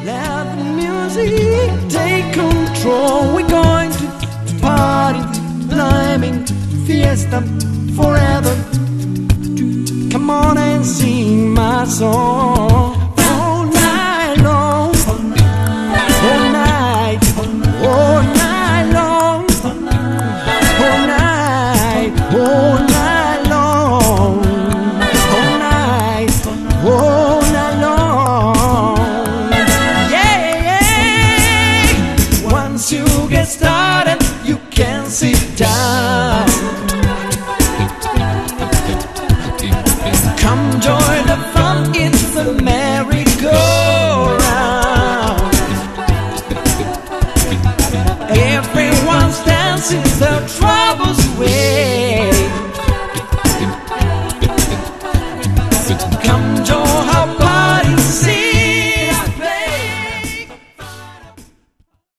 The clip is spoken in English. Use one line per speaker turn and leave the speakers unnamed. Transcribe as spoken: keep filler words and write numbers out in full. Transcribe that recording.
Let the music take control. We're going to party, climbing, fiesta forever. Come on and sing my song all night long, all night, all night long, all night, all night long, all night, all night long. Yeah, yeah. Once you get started, you can sit down. Come join the fun, it's a merry-go-round. Everyone's dancing the try.